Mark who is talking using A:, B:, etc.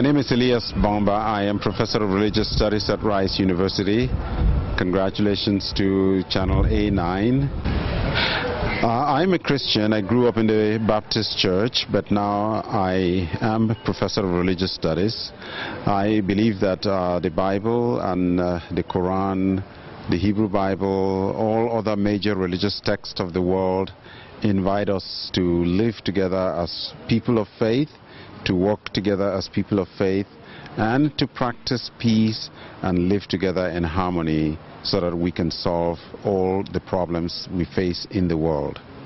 A: name is Elias Bomba. I am Professor of Religious Studies at Rice University. Congratulations to Channel A9. I'm a Christian. I grew up in the Baptist Church, but now I am a Professor of Religious Studies. I believe that the Bible and the Quran, the Hebrew Bible, all other major religious texts of the world invite us to live together as people of faith, to work together as people of faith, and to practice peace and live together in harmony so that we can solve all the problems we face in the world.